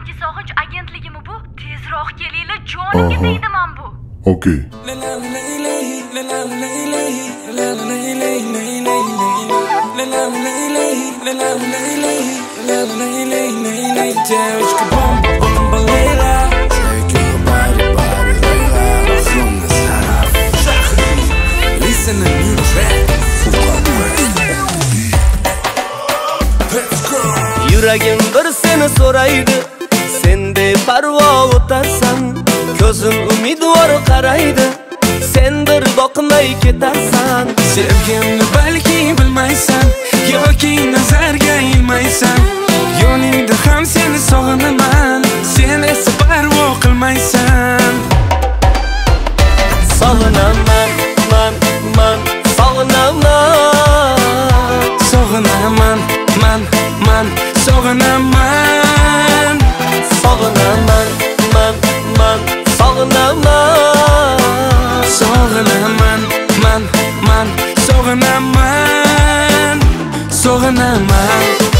Antisog'inch agentligimi bu? Tezroq kelinglar, jonimga deydiman bu. Okay. Yuragim bir seni so'raydi, sen beparvo o'tarsan. Ko'zim umidvor qaraydi, sen bir boqmay ketarsan. Sevgimni balki bilmaysan, yoki nazarga ilmaysan. Yo'lingda ham seni sog'inaman, sen esa parvo qilmaysan. Sog'inaman, man sog'inaman. Sog'inaman, man sog'inaman. Sog'inaman, man sog'inaman. Sog'inaman, man sog'inaman. Sog'inaman.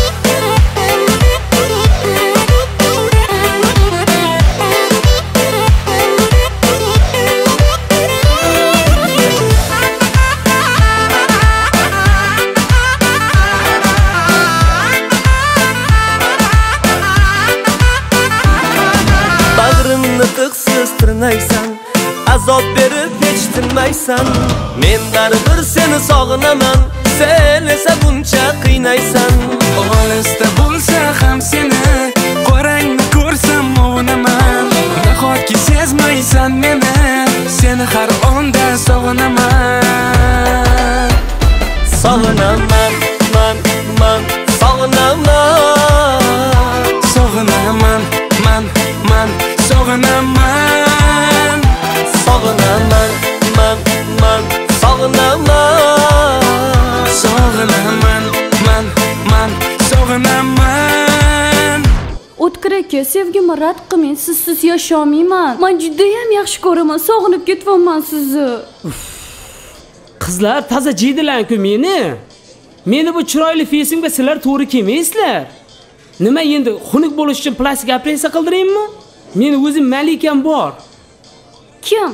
Tiqsiz tirnaysan, azob berib hech tinmaysan. Men baribir seni sog'inaman, sen esa buncha qiynaysan. Olisda bo'lsa ham seni qorangni ko'rsam o'ynaman. Nahotki sezmaysan meni, seni har onda sog'inaman. Sog'inaman, man sog'inaman. Sog'inaman, man sog'inaman. Sog'inaman, man sog'inaman. Sog'inaman, man sog'inaman. O'tkir aka, sevgimni rad qilmang, sizsiz yasholmayman. Men juda ham yaxshi ko'raman, sog'inib ketyapman sizni. Qizlar toza jiydilar-ku meni. Meni bu chiroyli fesimga sizlar to'g'ri kelmaysizlar. Nima endi xunuk bo'lish uchun plastik operatsiya qildiraymi? Meni o'zim malikam bor. Kim?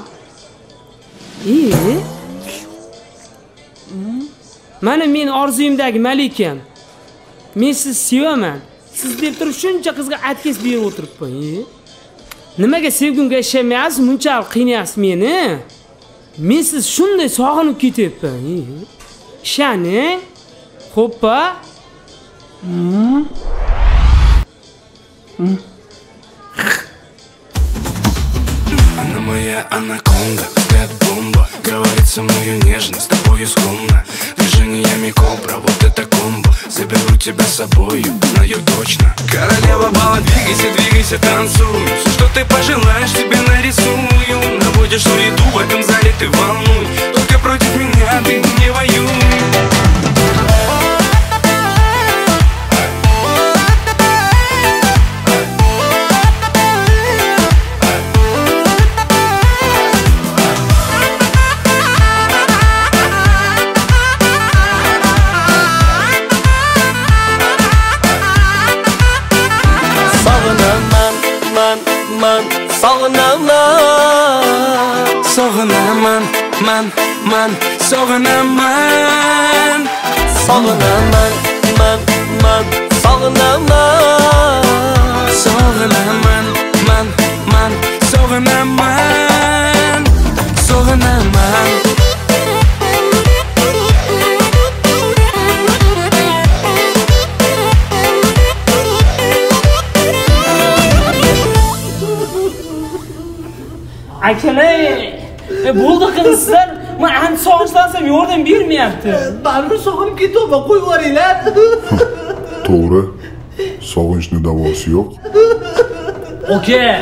Mana men orzuyimdagi malikam. Men sizni sevaman. Siz deb turib shuncha qizga atkes berib o'tiribman. Nimaga sevgimga ishlamayapsiz? Munchalik qiynayapsiz meni. Men siz shunday sog'inib ketyapman. Ishoning. Xo'ppa? Она моя анаконда, взгляд бомба. Говорит со мною нежно, с тобою скромно. Движениями кобра, вот это комбо. Заберу тебя с собою, знаю точно. Королева бала, двигайся, танцуй. Все, что ты пожелаешь, тебе нарисую. Наводишь суету, в этом зале ты волнуй. Только против меня ты не воюй. Sog'inaman, man sog'inaman. Sog'inaman, man sog'inaman. Sog'inaman, man sog'inaman. Sog'inaman. Akalar, bo'ldi qilsizlar. Men ham sog'inchansam yordam bermayapti. Baribir sog'inib ketyapman, qo'yib yuboringlar. To'g'ri. Sog'inchni davosi yo'q. Okay.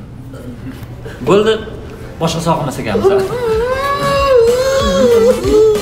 Bo'ldi. Boshqa sog'inmas ekanmiz.